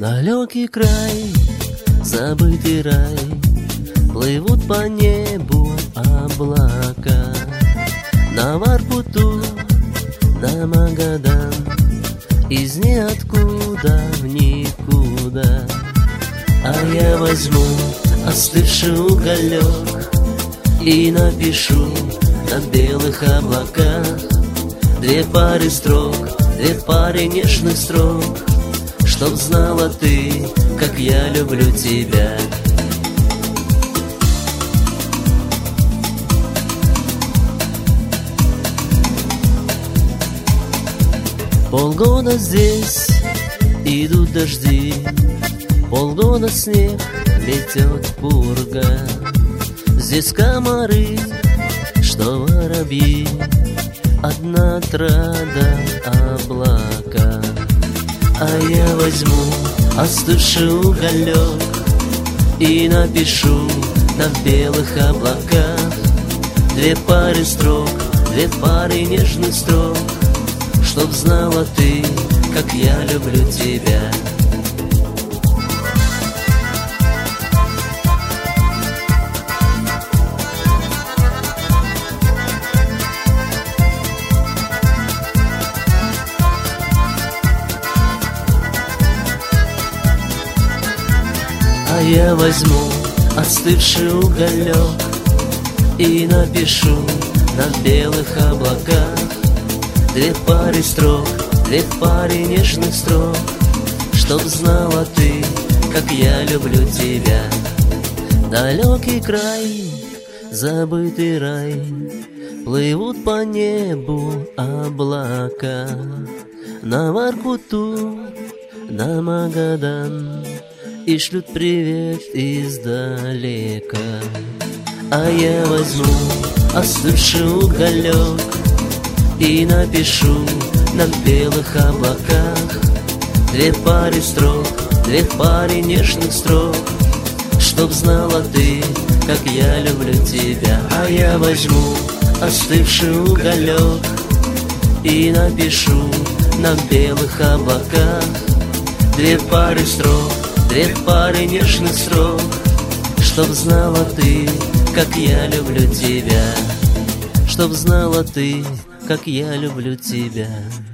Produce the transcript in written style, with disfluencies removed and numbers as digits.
Далекий край, забытый рай, плывут по небу облака. На Воркуту, на Магадан, из ниоткуда в никуда. А я возьму остывший уголек и напишу на белых облаках две пары строк, две пары нежных строк, чтоб знала ты, как я люблю тебя. Полгода здесь идут дожди, полгода снег, метет пурга. Здесь комары, что воробьи, одна отрада облака. А я возьму остывший уголек и напишу на белых облаках две пары строк, две пары нежных строк, чтоб знала ты, как я люблю тебя. А я возьму остывший уголек и напишу на белых облаках две пары строк, две пары нежных строк, чтоб знала ты, как я люблю тебя. Далекий край, забытый рай, плывут по небу облака. На Воркуту, на Магадан, и шлют привет издалека. А я возьму остывший уголек и напишу на белых облаках две пары строк, две пары нежных строк, чтоб знала ты, как я люблю тебя. А я возьму остывший уголек и напишу на белых облаках две пары строк, две пары нежных строк, чтоб знала ты, как я люблю тебя. Чтоб знала ты, как я люблю тебя.